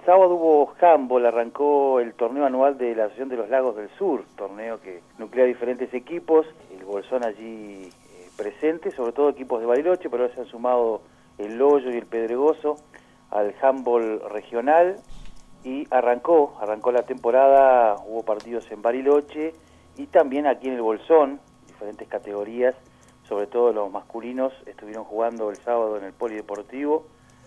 sábado hubo handball, arrancó el torneo anual de la Asociación de los Lagos del Sur, torneo que nuclea diferentes equipos, el Bolsón allí presente, sobre todo equipos de Bariloche, pero ahora se han sumado el Loyo y el Pedregoso al handball regional y arrancó la temporada, hubo partidos en Bariloche y también aquí en el Bolsón, diferentes categorías, sobre todo los masculinos, estuvieron jugando el sábado en el Polideportivo.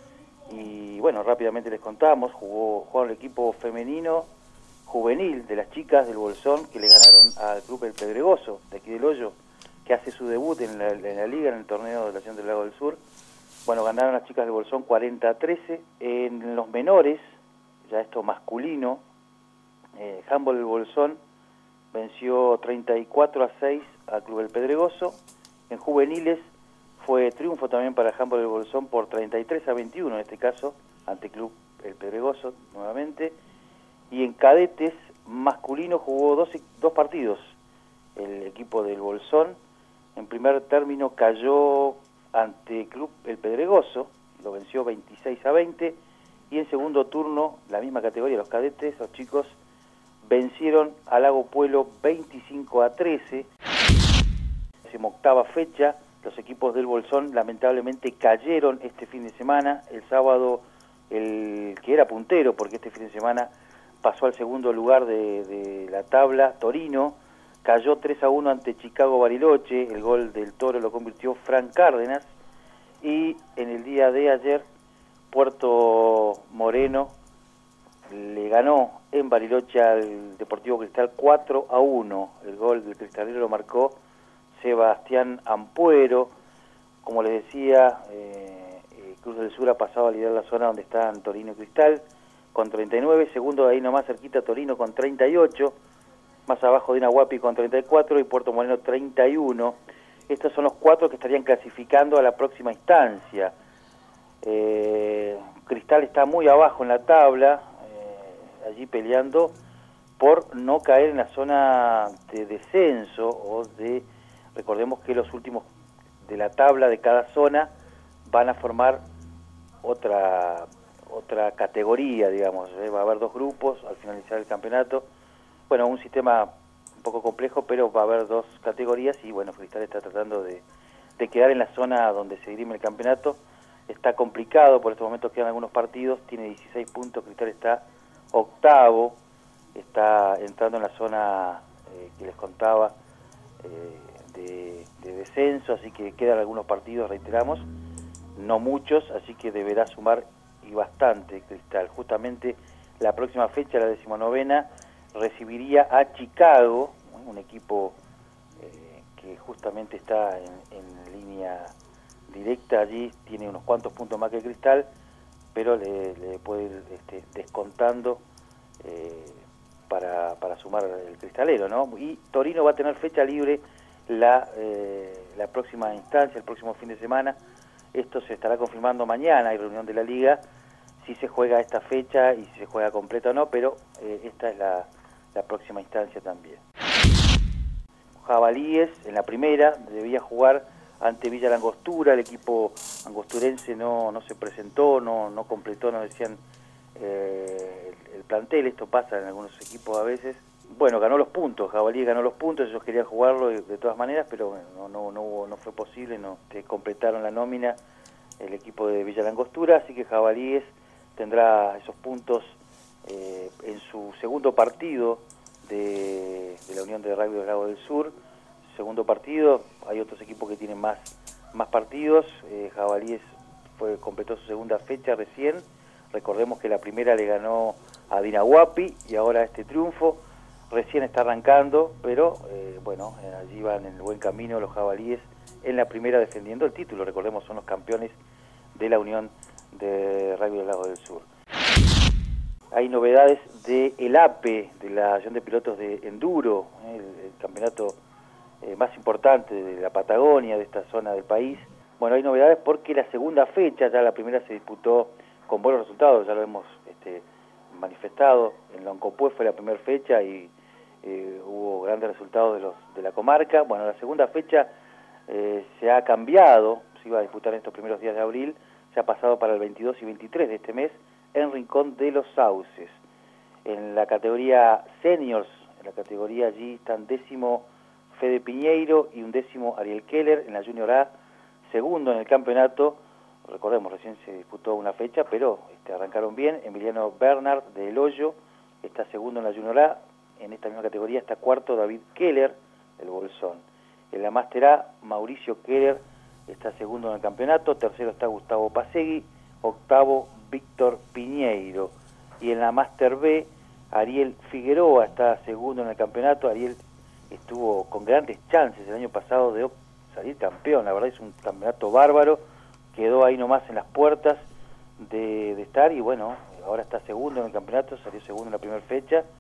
Y bueno, rápidamente les contamos, jugaron el equipo femenino juvenil de las chicas del Bolsón que le ganaron al club El Pedregoso, de aquí del Hoyo, que hace su debut en la liga, en el torneo de la Asociación del Lago del Sur. Bueno, ganaron las chicas del Bolsón 40-13. En los menores, ya esto masculino, handball del Bolsón venció 34-6 al club El Pedregoso. En juveniles fue triunfo también para handball del Bolsón por 33-21, en este caso, ante Club El Pedregoso, nuevamente. Y en cadetes masculino jugó dos partidos el equipo del Bolsón. En primer término cayó ante Club El Pedregoso, lo venció 26-20. Y en segundo turno, la misma categoría, los cadetes, los chicos, vencieron a Lago Puelo 25-13. 18ª fecha. Los equipos del Bolsón lamentablemente cayeron este fin de semana. El sábado, el que era puntero, porque este fin de semana pasó al segundo lugar de la tabla, Torino, cayó 3-1 ante Chicago Bariloche. El gol del Toro lo convirtió Frank Cárdenas. Y en el día de ayer, Puerto Moreno le ganó en Bariloche al Deportivo Cristal 4-1. El gol del cristalero lo marcó Sebastián Ampuero. Como les decía, Cruz del Sur ha pasado a liderar la zona donde están Torino y Cristal con 39, segundo de ahí nomás cerquita Torino con 38, más abajo Dina Huapi con 34 y Puerto Moreno 31. Estos son los 4 que estarían clasificando a la próxima instancia. Cristal está muy abajo en la tabla, allí peleando por no caer en la zona de descenso o de... Recordemos que los últimos de la tabla de cada zona van a formar otra categoría, digamos. Va a haber 2 grupos al finalizar el campeonato. Bueno, un sistema un poco complejo, pero va a haber 2 categorías y bueno, Cristal está tratando de quedar en la zona donde se dirime el campeonato. Está complicado, por estos momentos quedan algunos partidos, tiene 16 puntos, Cristal está 8º, está entrando en la zona que les contaba, de descenso, así que quedan algunos partidos, reiteramos, no muchos, así que deberá sumar y bastante Cristal. Justamente la próxima fecha, la 19ª, recibiría a Chicago, un equipo que justamente está en línea directa allí, tiene unos cuantos puntos más que Cristal, pero le puede ir descontando para sumar el cristalero, ¿no? Y Torino va a tener fecha libre la próxima instancia, el próximo fin de semana. Esto se estará confirmando mañana, hay reunión de la liga, si se juega esta fecha y si se juega completa o no, pero esta es la próxima instancia también. Jabalíes en la primera debía jugar ante Villa Langostura, el equipo angosturense no se presentó, no completó, no decían el plantel. Esto pasa en algunos equipos a veces. Bueno, ganó los puntos, Jabalíes ganó los puntos, ellos querían jugarlo de todas maneras, pero bueno, no fue posible, no completaron la nómina el equipo de Villa Langostura, así que Jabalíes tendrá esos puntos en su segundo partido de la Unión de Rugby del Lago del Sur. Segundo partido, hay otros equipos que tienen más partidos. Jabalíes completó su segunda fecha recién. Recordemos que la primera le ganó a Dinahuapi y ahora este triunfo recién está arrancando, pero bueno, allí van en el buen camino los Jabalíes en la primera defendiendo el título. Recordemos, son los campeones de la Unión de Rugby del Lago del Sur. Hay novedades del APE, de la Asociación de Pilotos de Enduro, el campeonato más importante de la Patagonia, de esta zona del país. Bueno, hay novedades porque la segunda fecha, ya la primera se disputó con buenos resultados, ya lo hemos manifestado, en Loncopué fue la primera fecha y hubo grandes resultados de la comarca. Bueno, la segunda fecha se ha cambiado, se iba a disputar en estos primeros días de abril, se ha pasado para el 22 y 23 de este mes, en Rincón de los Sauces. En la categoría seniors, en la categoría allí están 10º Fede Piñeiro y 11º Ariel Keller. En la Junior A, segundo en el campeonato. Recordemos, recién se disputó una fecha, pero arrancaron bien. Emiliano Bernard de El Hoyo está segundo en la Junior A. En esta misma categoría está cuarto David Keller del Bolsón. En la Master A, Mauricio Keller está segundo en el campeonato. Tercero está Gustavo Pasegui. Octavo, Víctor Piñeiro. Y en la Master B, Ariel Figueroa está segundo en el campeonato. Ariel estuvo con grandes chances el año pasado de salir campeón. La verdad es un campeonato bárbaro. Quedó ahí nomás en las puertas de estar y bueno, ahora está segundo en el campeonato, salió segundo en la primera fecha